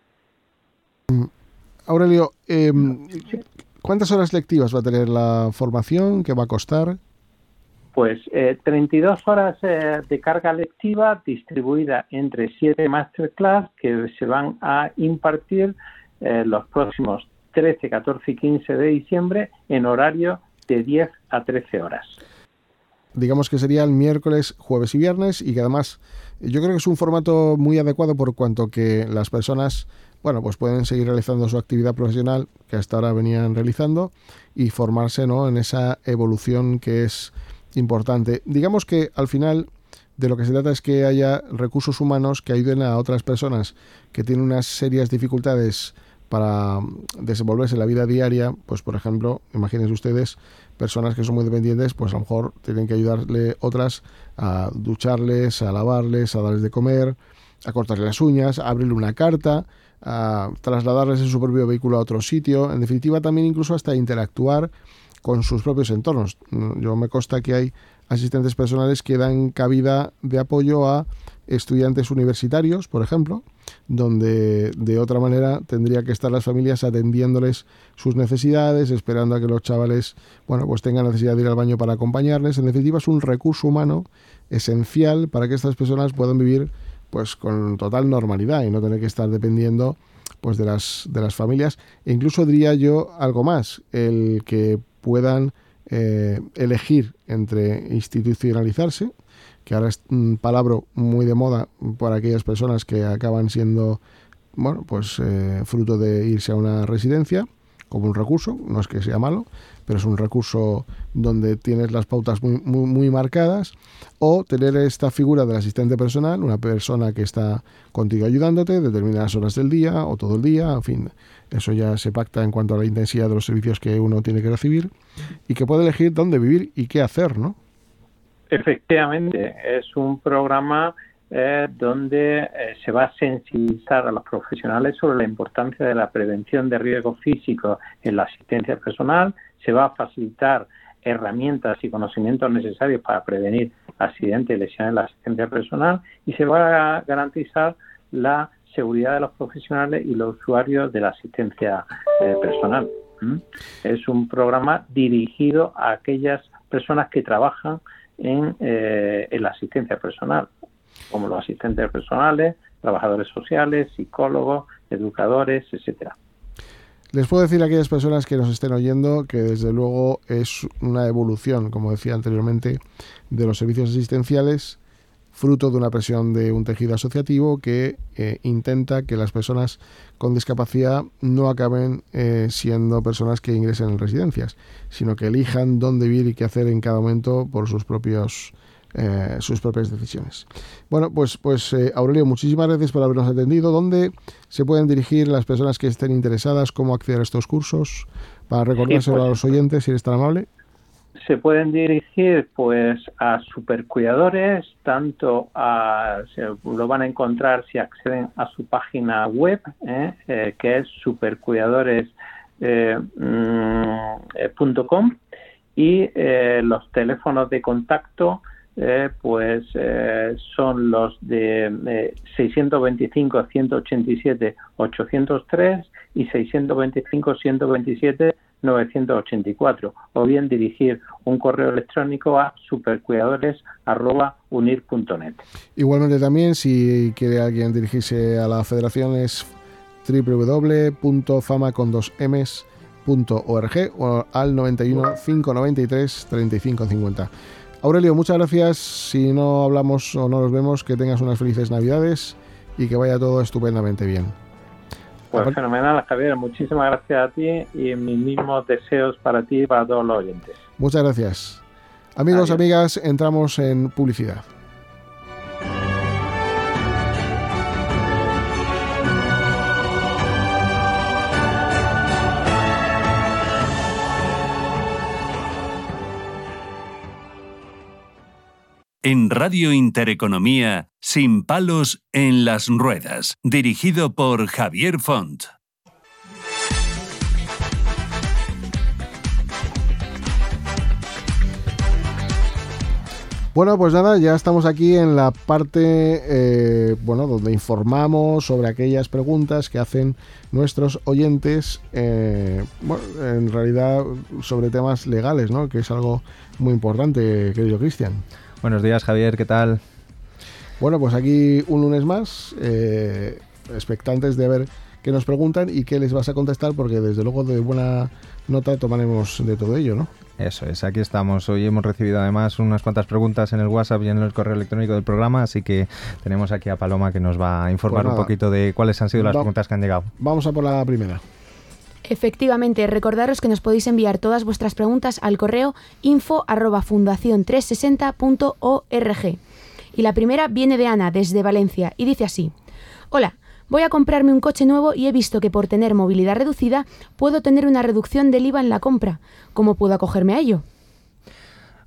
Aurelio, eh, ¿cuántas horas lectivas va a tener la formación? ¿Qué va a costar? Pues eh, treinta y dos horas eh, de carga lectiva distribuida entre siete masterclass que se van a impartir eh, los próximos trece, catorce y quince de diciembre en horario de diez a trece horas. Digamos que sería el miércoles, jueves y viernes, y que además yo creo que es un formato muy adecuado por cuanto que las personas, bueno, pues pueden seguir realizando su actividad profesional que hasta ahora venían realizando y formarse, ¿no?, en esa evolución que es importante. Digamos que al final de lo que se trata es que haya recursos humanos que ayuden a otras personas que tienen unas serias dificultades para desenvolverse en la vida diaria, pues por ejemplo, imagínense ustedes, personas que son muy dependientes, pues a lo mejor tienen que ayudarle otras a ducharles, a lavarles, a darles de comer, a cortarle las uñas, a abrirle una carta, a trasladarles en su propio vehículo a otro sitio, en definitiva también incluso hasta interactuar con sus propios entornos. Yo me consta que hay asistentes personales que dan cabida de apoyo a estudiantes universitarios, por ejemplo, donde de otra manera tendría que estar las familias atendiéndoles sus necesidades, esperando a que los chavales, bueno, pues tengan necesidad de ir al baño para acompañarles. En definitiva, es un recurso humano esencial para que estas personas puedan vivir pues con total normalidad y no tener que estar dependiendo pues de las de las familias. E incluso diría yo algo más, el que puedan eh, elegir entre institucionalizarse, que ahora es un palabra muy de moda para aquellas personas que acaban siendo, bueno, pues eh, fruto de irse a una residencia como un recurso, no es que sea malo, pero es un recurso donde tienes las pautas muy, muy, muy marcadas, o tener esta figura del asistente personal, una persona que está contigo ayudándote determinadas horas del día o todo el día, en fin, eso ya se pacta en cuanto a la intensidad de los servicios que uno tiene que recibir y que puede elegir dónde vivir y qué hacer, ¿no? Efectivamente, es un programa eh, donde eh, se va a sensibilizar a los profesionales sobre la importancia de la prevención de riesgos físicos en la asistencia personal, se va a facilitar herramientas y conocimientos necesarios para prevenir accidentes y lesiones en la asistencia personal y se va a garantizar la seguridad de los profesionales y los usuarios de la asistencia eh, personal. ¿Mm? Es un programa dirigido a aquellas personas que trabajan en, eh, en la asistencia personal, como los asistentes personales, trabajadores sociales, psicólogos, educadores, etcétera. Les puedo decir a aquellas personas que nos estén oyendo que desde luego es una evolución, como decía anteriormente, de los servicios asistenciales, fruto de una presión de un tejido asociativo que eh, intenta que las personas con discapacidad no acaben eh, siendo personas que ingresen en residencias, sino que elijan dónde vivir y qué hacer en cada momento por sus propios eh, sus propias decisiones. Bueno, pues pues eh, Aurelio, muchísimas gracias por habernos atendido. ¿Dónde se pueden dirigir las personas que estén interesadas? ¿Cómo acceder a estos cursos? Para recordárselo sí, pues, a los oyentes, si eres tan amable. Se pueden dirigir pues a supercuidadores, tanto a, se lo van a encontrar si acceden a su página web, eh, eh, que es supercuidadores punto com, y eh, los teléfonos de contacto eh, pues eh, son los de eh, seiscientos veinticinco, ciento ochenta y siete, ochocientos tres y seiscientos veinticinco, ciento veintisiete, novecientos ochenta y cuatro, o bien dirigir un correo electrónico a supercuidadores arroba unir punto net. Igualmente también, si quiere alguien dirigirse a la federación, es doble u doble u doble u punto fama con dos emes punto org o al noventa y uno, cinco noventa y tres, treinta y cinco cincuenta. Aurelio, muchas gracias. Si no hablamos o no nos vemos, que tengas unas felices Navidades y que vaya todo estupendamente bien. Pues Apart- fenomenal, Javier. Muchísimas gracias a ti y mis mismos deseos para ti y para todos los oyentes. Muchas gracias. Amigos, Adiós. Amigas, entramos en publicidad. En Radio Intereconomía, Sin palos en las ruedas, dirigido por Javier Font. Bueno, pues nada, ya estamos aquí en la parte eh, bueno, donde informamos sobre aquellas preguntas que hacen nuestros oyentes, eh, bueno, en realidad sobre temas legales, ¿no? Que es algo muy importante, querido Cristian. Buenos días, Javier, ¿qué tal? Bueno, pues aquí un lunes más, eh, expectantes de ver qué nos preguntan y qué les vas a contestar, porque desde luego de buena nota tomaremos de todo ello, ¿no? Eso es, aquí estamos. Hoy hemos recibido además unas cuantas preguntas en el WhatsApp y en el correo electrónico del programa, así que tenemos aquí a Paloma que nos va a informar pues un poquito de cuáles han sido las Va- preguntas que han llegado. Vamos a por la primera. Efectivamente, recordaros que nos podéis enviar todas vuestras preguntas al correo info arroba fundación trescientos sesenta punto org. Y la primera viene de Ana, desde Valencia, y dice así: Hola, voy a comprarme un coche nuevo y he visto que por tener movilidad reducida puedo tener una reducción del I V A en la compra. ¿Cómo puedo acogerme a ello?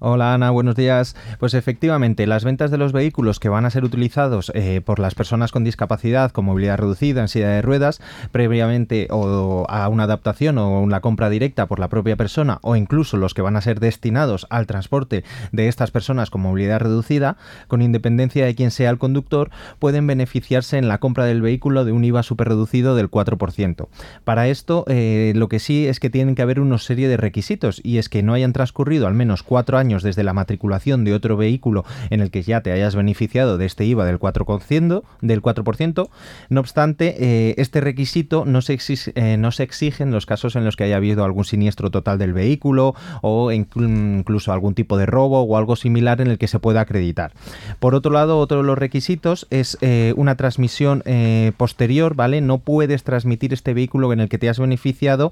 Hola Ana, buenos días. Pues efectivamente, las ventas de los vehículos que van a ser utilizados eh, por las personas con discapacidad, con movilidad reducida, en silla de ruedas, previamente o a una adaptación o una compra directa por la propia persona, o incluso los que van a ser destinados al transporte de estas personas con movilidad reducida, con independencia de quién sea el conductor, pueden beneficiarse en la compra del vehículo de un I V A superreducido del cuatro por ciento. Para esto, eh, lo que sí es que tienen que haber una serie de requisitos, y es que no hayan transcurrido al menos cuatro años desde la matriculación de otro vehículo en el que ya te hayas beneficiado de este I V A del cuatro por ciento. Del cuatro por ciento. No obstante, eh, este requisito no se, exige, eh, no se exige en los casos en los que haya habido algún siniestro total del vehículo o incluso algún tipo de robo o algo similar en el que se pueda acreditar. Por otro lado, otro de los requisitos es eh, una transmisión eh, posterior, ¿vale? No puedes transmitir este vehículo en el que te has beneficiado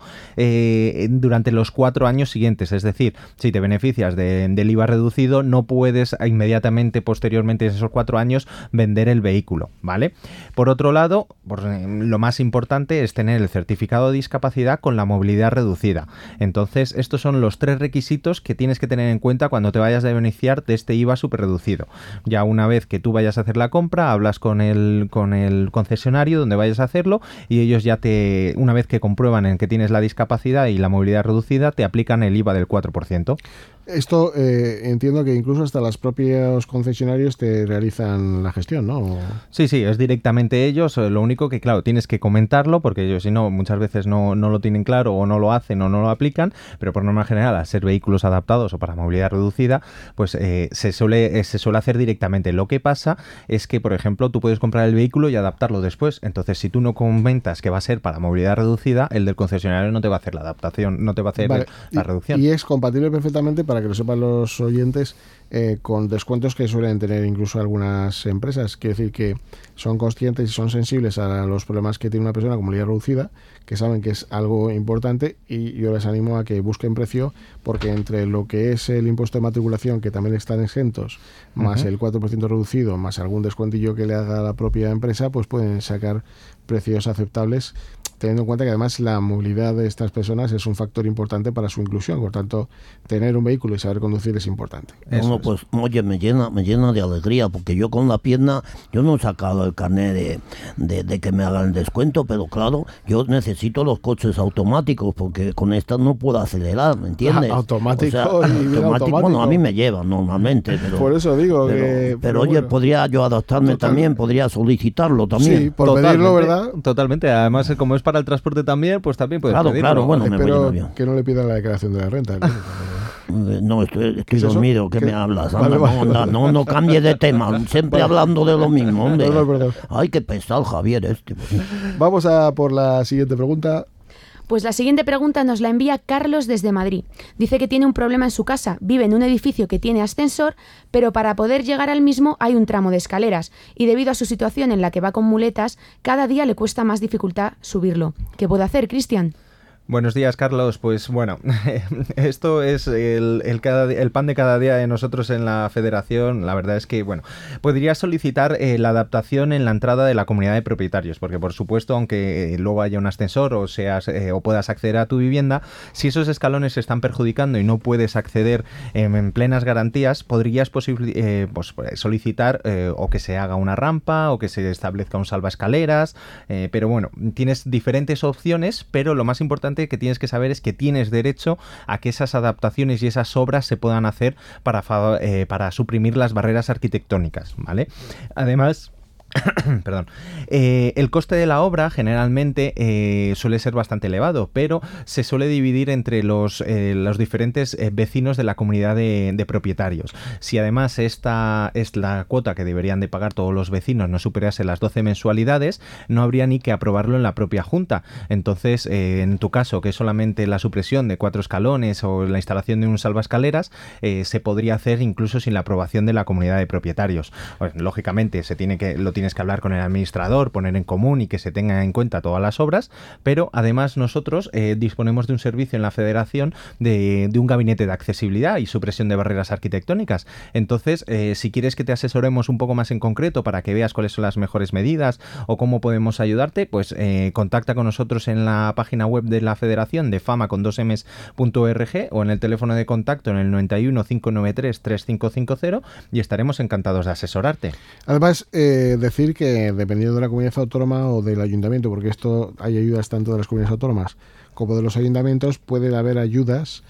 eh, durante los cuatro años siguientes. Es decir, si te beneficias de del I V A reducido, no puedes inmediatamente posteriormente a esos cuatro años vender el vehículo, ¿vale? Por otro lado, por, lo más importante es tener el certificado de discapacidad con la movilidad reducida. Entonces, estos son los tres requisitos que tienes que tener en cuenta cuando te vayas a beneficiar de este I V A superreducido. Ya una vez que tú vayas a hacer la compra, hablas con el, con el concesionario donde vayas a hacerlo y ellos ya te, una vez que comprueban en que tienes la discapacidad y la movilidad reducida, te aplican el I V A del cuatro por ciento. Esto eh, entiendo que incluso hasta los propios concesionarios te realizan la gestión, ¿no? Sí, sí, es directamente ellos. Lo único que, claro, tienes que comentarlo porque ellos, si no, muchas veces no, no lo tienen claro o no lo hacen o no lo aplican, pero por norma general, al ser vehículos adaptados o para movilidad reducida, pues eh, se, suele, eh, se suele hacer directamente. Lo que pasa es que, por ejemplo, tú puedes comprar el vehículo y adaptarlo después. Entonces, si tú no comentas que va a ser para movilidad reducida, el del concesionario no te va a hacer la adaptación, no te va a hacer vale. la y, reducción. Y es compatible perfectamente, para que lo sepan los oyentes, eh, con descuentos que suelen tener incluso algunas empresas. Quiere decir que son conscientes y son sensibles a los problemas que tiene una persona con movilidad reducida, que saben que es algo importante, y yo les animo a que busquen precio, porque entre lo que es el impuesto de matriculación, que también están exentos, más uh-huh. el cuatro por ciento reducido, más algún descuentillo que le haga la propia empresa, pues pueden sacar precios aceptables, teniendo en cuenta que además la movilidad de estas personas es un factor importante para su inclusión. Por tanto, tener un vehículo y saber conducir es importante. Bueno, pues oye, me llena, me llena de alegría, porque yo con la pierna, yo no he sacado el carnet de, de, de que me hagan el descuento, pero claro, yo necesito los coches automáticos, porque con esta no puedo acelerar, ¿me entiendes? Ah, automático, o sea, y automático, automático. Bueno, a mí me llevan normalmente, pero... Por eso digo pero, que... Pero, pero oye, bueno, podría yo adaptarme total, también, podría solicitarlo también. Sí, por totalmente, pedirlo, ¿verdad? Totalmente. Además, como es para el transporte también, pues también puedes claro, pedirlo. Claro, bueno, me Espero voy que no le pidan la declaración de la renta. No, estoy, estoy ¿Es dormido, ¿qué, ¿Qué me hablas? Vale, Anda, vale, no, vale. no, no cambie de tema, siempre Vale. hablando de lo mismo, hombre. Perdón, perdón. Ay, qué pesado Javier este. Vamos a por la siguiente pregunta. Pues la siguiente pregunta nos la envía Carlos desde Madrid. Dice que tiene un problema en su casa. Vive en un edificio que tiene ascensor, pero para poder llegar al mismo hay un tramo de escaleras, y debido a su situación en la que va con muletas, cada día le cuesta más dificultad subirlo. ¿Qué puede hacer, Cristian? Buenos días, Carlos. Pues bueno, esto es el, el, cada, el pan de cada día de nosotros en la federación. La verdad es que, bueno, podrías solicitar eh, la adaptación en la entrada de la comunidad de propietarios, porque por supuesto, aunque eh, luego haya un ascensor o seas eh, o puedas acceder a tu vivienda, si esos escalones se están perjudicando y no puedes acceder eh, en plenas garantías, podrías posibil- eh, pues, solicitar eh, o que se haga una rampa o que se establezca un salvaescaleras, eh, pero bueno, tienes diferentes opciones, pero lo más importante que tienes que saber es que tienes derecho a que esas adaptaciones y esas obras se puedan hacer para, eh, para suprimir las barreras arquitectónicas, ¿vale? Además, Perdón. Eh, el coste de la obra generalmente eh, suele ser bastante elevado, pero se suele dividir entre los, eh, los diferentes eh, vecinos de la comunidad de, de propietarios. Si además esta es la cuota que deberían de pagar todos los vecinos, no superase las doce mensualidades, no habría ni que aprobarlo en la propia junta. Entonces, eh, en tu caso, que es solamente la supresión de cuatro escalones o la instalación de un salvaescaleras, eh, se podría hacer incluso sin la aprobación de la comunidad de propietarios. Pues, lógicamente, se tiene que, lo tiene tienes que hablar con el administrador, poner en común y que se tenga en cuenta todas las obras, pero además nosotros eh, disponemos de un servicio en la Federación de, de un gabinete de accesibilidad y supresión de barreras arquitectónicas. Entonces, eh, si quieres que te asesoremos un poco más en concreto para que veas cuáles son las mejores medidas o cómo podemos ayudarte, pues eh, contacta con nosotros en la página web de la Federación de fama con dos emes punto org o en el teléfono de contacto en el noventa y uno, cinco noventa y tres, treinta y cinco cincuenta y estaremos encantados de asesorarte. Además, eh, decir que dependiendo de la comunidad autónoma o del ayuntamiento, porque esto hay ayudas tanto de las comunidades autónomas como de los ayuntamientos, puede haber ayudas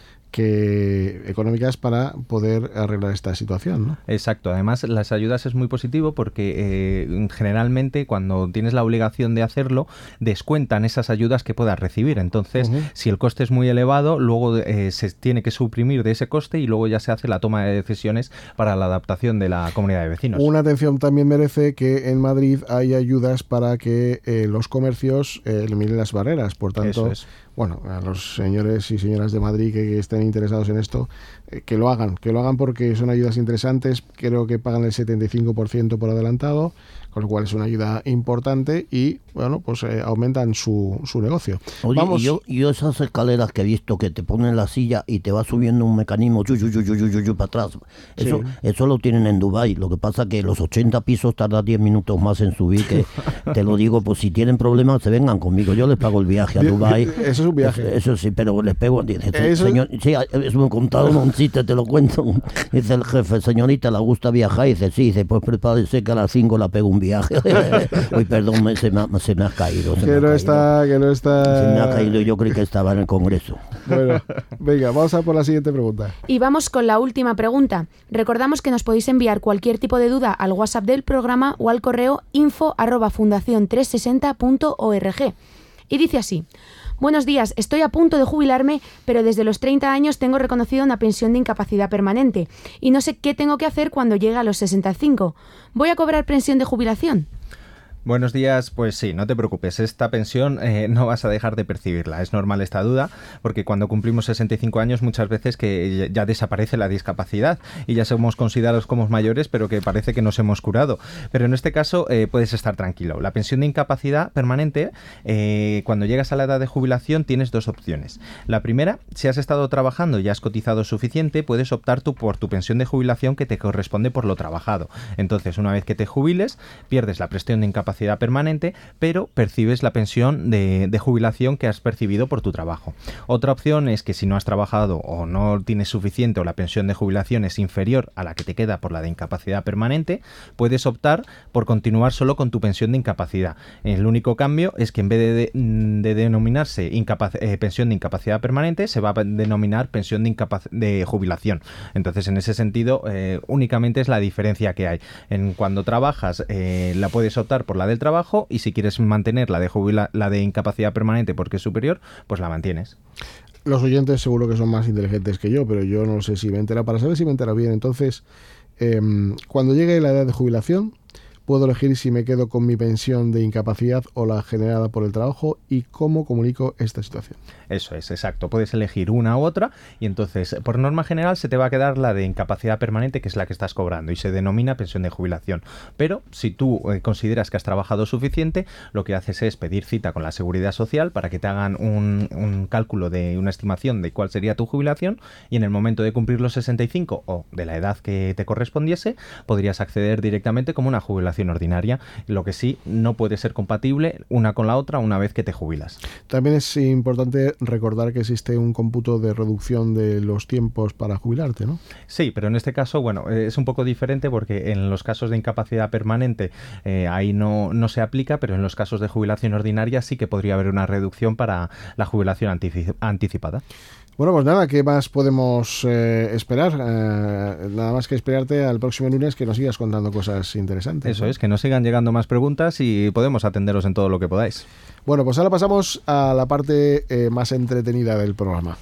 que económicas para poder arreglar esta situación, ¿no? Exacto. Además, las ayudas es muy positivo porque eh, generalmente cuando tienes la obligación de hacerlo, descuentan esas ayudas que puedas recibir. Entonces, uh-huh. si el coste es muy elevado, luego eh, se tiene que suprimir de ese coste y luego ya se hace la toma de decisiones para la adaptación de la comunidad de vecinos. Una atención también merece que en Madrid hay ayudas para que eh, los comercios eh, eliminen las barreras. Por tanto, Eso es. Bueno, a los señores y señoras de Madrid que, que estén interesados en esto, eh, que lo hagan, que lo hagan porque son ayudas interesantes. Creo que pagan el setenta y cinco por ciento por adelantado, con lo cual es una ayuda importante y, bueno, pues eh, aumentan su, su negocio. Oye, Vamos. Y yo, yo esas escaleras que he visto que te ponen la silla y te va subiendo un mecanismo yu, yu, yu, yu, yu, yu, para atrás, eso, sí. eso lo tienen en Dubái. Lo que pasa que los ochenta pisos tardan diez minutos más en subir, que te lo digo, pues si tienen problemas se vengan conmigo, yo les pago el viaje a Dubái. Eso es un viaje. Eso, eso sí, pero les pego. Dice, ¿Eso? Señor, sí, eso me he contado un chiste, te lo cuento. Dice el jefe, señorita, ¿le gusta viajar? Y dice, sí, dice, pues prepárese que a las cinco la pego un viaje. Uy, perdón, me, se, me, se me ha caído. Se que, me no ha está, caído. que no está... Se me ha caído, yo creí que estaba en el Congreso. Bueno, venga, vamos a por la siguiente pregunta. Y vamos con la última pregunta. Recordamos que nos podéis enviar cualquier tipo de duda al WhatsApp del programa o al correo info arroba fundación trescientos sesenta punto org. Y dice así: buenos días, estoy a punto de jubilarme, pero desde los treinta años tengo reconocida una pensión de incapacidad permanente y no sé qué tengo que hacer cuando llegue a los sesenta y cinco. ¿Voy a cobrar pensión de jubilación? Buenos días, pues sí, no te preocupes, esta pensión eh, no vas a dejar de percibirla, es normal esta duda, porque cuando cumplimos sesenta y cinco años muchas veces que ya desaparece la discapacidad y ya somos considerados como mayores, pero que parece que nos hemos curado. Pero en este caso eh, puedes estar tranquilo. La pensión de incapacidad permanente, eh, cuando llegas a la edad de jubilación tienes dos opciones. La primera, si has estado trabajando y has cotizado suficiente, puedes optar tú por tu pensión de jubilación que te corresponde por lo trabajado. Entonces, una vez que te jubiles, pierdes la pensión de incapacidad permanente, pero percibes la pensión de, de jubilación que has percibido por tu trabajo. Otra opción es que si no has trabajado o no tienes suficiente o la pensión de jubilación es inferior a la que te queda por la de incapacidad permanente, puedes optar por continuar solo con tu pensión de incapacidad. El único cambio es que en vez de, de, de denominarse incapac- eh, pensión de incapacidad permanente, se va a denominar pensión de, incapac- de jubilación. Entonces, en ese sentido, eh, únicamente es la diferencia que hay. En cuando trabajas, eh, la puedes optar por la del trabajo y si quieres mantener la de jubila, la de incapacidad permanente porque es superior, pues la mantienes. Los oyentes seguro que son más inteligentes que yo, pero yo no sé si me entera. Para saber si me entera bien, entonces, eh, cuando llegue la edad de jubilación, puedo elegir si me quedo con mi pensión de incapacidad o la generada por el trabajo y cómo comunico esta situación. Eso es, exacto. Puedes elegir una u otra y entonces, por norma general, se te va a quedar la de incapacidad permanente, que es la que estás cobrando y se denomina pensión de jubilación. Pero si tú eh, consideras que has trabajado suficiente, lo que haces es pedir cita con la Seguridad Social para que te hagan un, un cálculo de una estimación de cuál sería tu jubilación y en el momento de cumplir los sesenta y cinco o de la edad que te correspondiese, podrías acceder directamente como una jubilación ordinaria, lo que sí no puede ser compatible una con la otra una vez que te jubilas. También es importante recordar que existe un cómputo de reducción de los tiempos para jubilarte, ¿no? Sí, pero en este caso, bueno, es un poco diferente porque en los casos de incapacidad permanente eh, ahí no, no se aplica, pero en los casos de jubilación ordinaria sí que podría haber una reducción para la jubilación antici- anticipada. Bueno, pues nada, ¿qué más podemos eh, esperar? Eh, nada más que esperarte al próximo lunes que nos sigas contando cosas interesantes. Eso ¿no? es, que nos sigan llegando más preguntas y podemos atenderos en todo lo que podáis. Bueno, pues ahora pasamos a la parte eh, más entretenida del programa.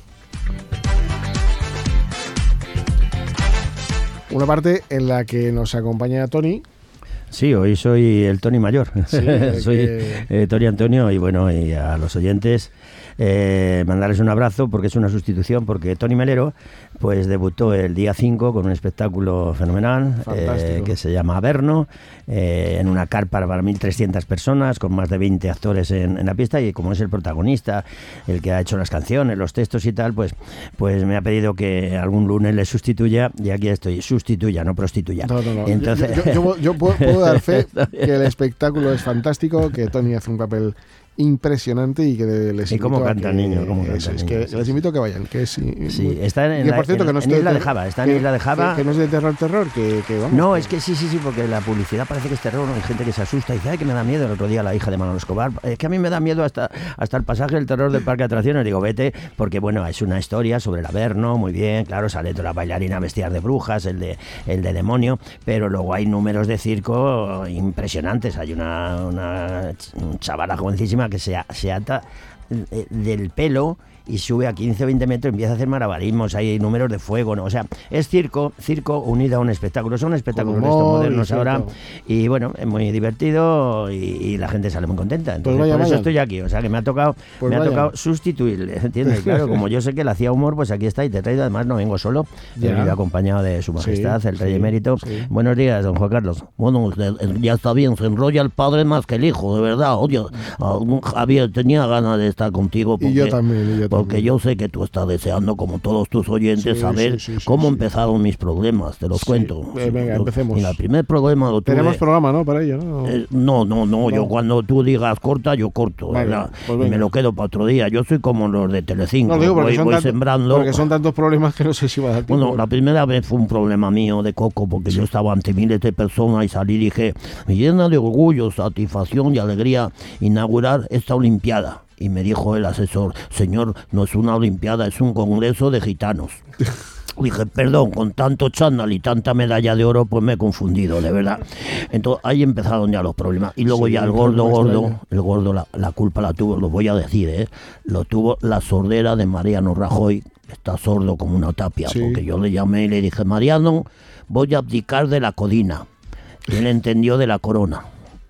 Una parte en la que nos acompaña Tony. Sí, hoy soy el Tony Mayor. Sí, soy que... eh, Tony Antonio y bueno, y a los oyentes eh, mandarles un abrazo porque es una sustitución, porque Tony Melero pues debutó el día cinco con un espectáculo fenomenal eh, que se llama Averno, eh, en una carpa para mil trescientas personas, con más de veinte actores en, en la pista, y como es el protagonista, el que ha hecho las canciones, los textos y tal, pues, pues me ha pedido que algún lunes le sustituya, y aquí estoy, sustituya, no prostituya. No, no, no. Entonces... Yo, yo, yo, yo puedo, puedo dar fe que el espectáculo es fantástico, que Tony hace un papel impresionante y que les invito. ¿Y cómo canta el niño? ¿Cómo canta eso, el es niño? que Sí, les sí. invito a que vayan. Que es, sí, está en, que, la, por cierto, en, que no es en de, Isla de Java. Está en que, Isla de Java. Que, que no es de terror, terror, que, que vamos. No, es que sí, sí, sí, porque la publicidad parece que es terror. Hay gente que se asusta y dice, ay, que me da miedo. El otro día la hija de Manolo Escobar, es que a mí me da miedo hasta, hasta el pasaje del terror del parque de atracciones. Digo, vete, porque bueno, es una historia sobre el Averno, muy bien, claro, sale toda la bailarina vestidas de brujas, el de, el de demonio, pero luego hay números de circo impresionantes. Hay una, una chavala jovencísima que se, se ata del pelo y sube a quince o veinte metros, empieza a hacer malabarismos, hay números de fuego, ¿no? O sea, es circo, circo unido a un espectáculo. Son espectáculos de estos modernos ahora, y bueno, es muy divertido y, y la gente sale muy contenta. Entonces, pues vaya, por eso vaya. Estoy aquí, o sea, que me ha tocado, pues me vaya. ha tocado sustituirle, ¿entiendes? Claro, como yo sé que le hacía humor, pues aquí está y te he traído, además no vengo solo, he venido acompañado de su majestad, sí, el rey sí, emérito. Sí. Buenos días, don Juan Carlos. Bueno, ya está bien, se enrolla el padre más que el hijo, de verdad. Oye, Javier, tenía ganas de estar contigo porque, y yo también, y yo porque también. yo sé que tú estás deseando, como todos tus oyentes, sí, saber sí, sí, sí, cómo sí. empezaron mis problemas. Te los sí. cuento. Eh, venga, yo, empecemos. Mira, el primer problema lo tuve... Tenemos programa, ¿no? Para ello, ¿no? Eh, no, no, no, no. Yo cuando tú digas corta, yo corto, vale, ¿verdad? Pues y me lo quedo para otro día. Yo soy como los de Telecinco. No, digo porque voy, son voy tanto, sembrando... Porque son tantos problemas que no sé si va a dar tiempo. Bueno, la primera vez fue un problema mío de coco, porque sí. yo estaba ante miles de personas y salí y dije, me llena de orgullo, satisfacción y alegría inaugurar esta Olimpiada. Y me dijo el asesor, señor, no es una olimpiada, es un congreso de gitanos. Dije, perdón, con tanto chándal y tanta medalla de oro, pues me he confundido, de verdad. Entonces ahí empezaron ya los problemas. Y luego sí, ya el gordo, gordo, el gordo, la, la culpa la tuvo, lo voy a decir, ¿eh? Lo tuvo la sordera de Mariano Rajoy, está sordo como una tapia, sí. porque yo le llamé y le dije, Mariano, voy a abdicar de la codina. Y él entendió de la corona.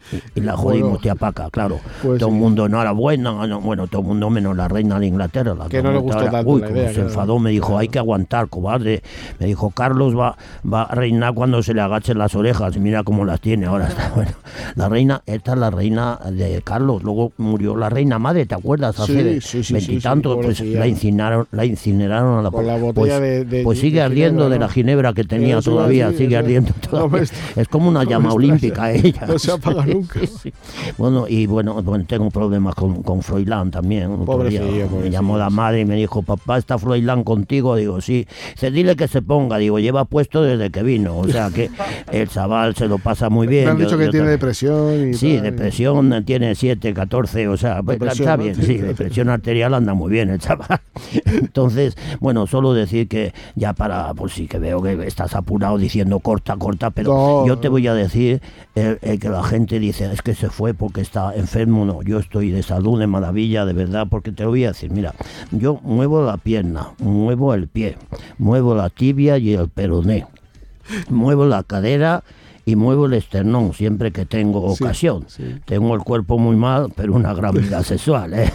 Y la jodimos, bueno, tía Paca, claro. Pues todo el sí. mundo, enhorabuena, no, bueno, todo el mundo menos la reina de Inglaterra. La que no le gustó tanto Uy, la idea, se claro. enfadó, me dijo, claro. hay que aguantar, cobarde. Me dijo, Carlos va, va a reinar cuando se le agachen las orejas. Y mira cómo las tiene ahora. Está bueno. La reina, esta es la reina de Carlos. Luego murió la reina madre, ¿te acuerdas? Hace sí, sí, veintitantos, sí, sí, pues la incineraron, la incineraron a la, Con la botella pues, de, de, pues de, sigue de ardiendo ginebra, de ¿no? la ginebra que tenía eso todavía, así, sigue eso. ardiendo todavía. No es como una no llama olímpica ella. No se apaga nunca. Sí. Bueno, y bueno, bueno, tengo problemas con, con Froilán también. Pobrecillo, me llamó la madre y me dijo, papá, ¿está Froilán contigo? Digo, sí. Dice, dile que se ponga. Digo, lleva puesto desde que vino. O sea que el chaval se lo pasa muy bien. Me han yo, dicho que yo tiene también. depresión. Y sí, tal, depresión, y... tiene siete, catorce, o sea, depresión, está bien. ¿no? Sí, depresión arterial anda muy bien el chaval. Entonces, bueno, solo decir que ya para, pues sí que veo que estás apurado diciendo corta, corta, pero no, yo te voy a decir el, el que la gente dice, es que se fue porque está enfermo. No, yo estoy de salud, de maravilla, de verdad, porque te lo voy a decir, mira, yo muevo la pierna, muevo el pie, muevo la tibia y el peroné, muevo la cadera y muevo el esternón siempre que tengo ocasión. Sí, sí. Tengo el cuerpo muy mal, pero una gran vida sexual, ¿eh?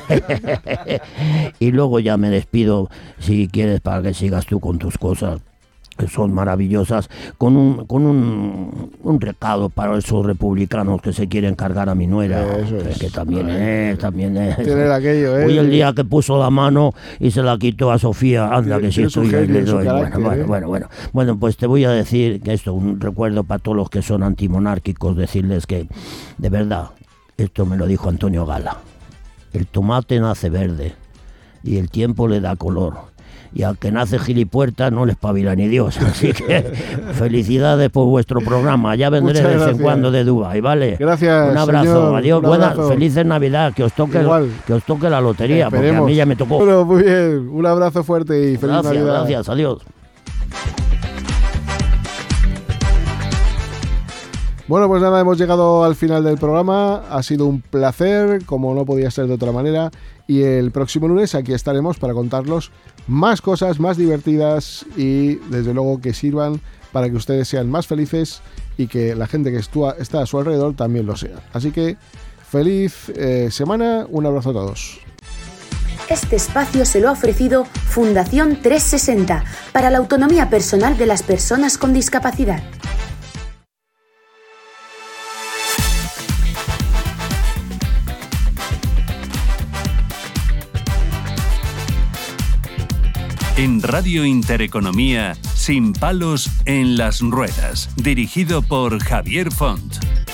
Y luego ya me despido, si quieres, para que sigas tú con tus cosas, que son maravillosas, con un con un, un recado para esos republicanos que se quieren cargar a mi nuera, que, que también es, también es. Tiene aquello, ¿eh? Hoy el día que puso la mano y se la quitó a Sofía, anda que si estoy ahí le doy. Bueno, bueno, bueno, bueno. Bueno, pues te voy a decir que esto, un recuerdo para todos los que son antimonárquicos, decirles que, de verdad, esto me lo dijo Antonio Gala, el tomate nace verde y el tiempo le da color. Y al que nace gilipuerta no le espabila ni Dios. Así que felicidades por vuestro programa. Ya vendré de vez en cuando de Dubái, ¿vale? Gracias. Un abrazo. Señor, adiós. un abrazo. Buenas, felices Navidad. Que os toque, el, que os toque la lotería, Esperemos. Porque a mí ya me tocó. Bueno, muy bien. Un abrazo fuerte y feliz gracias, Navidad. Gracias, adiós. Bueno, pues nada, hemos llegado al final del programa. Ha sido un placer, como no podía ser de otra manera. Y el próximo lunes aquí estaremos para contarlos más cosas más divertidas y desde luego que sirvan para que ustedes sean más felices y que la gente que está a su alrededor también lo sea. Así que feliz eh, semana, un abrazo a todos. Este espacio se lo ha ofrecido Fundación trescientos sesenta para la autonomía personal de las personas con discapacidad. En Radio Intereconomía, Sin palos en las ruedas, dirigido por Javier Font.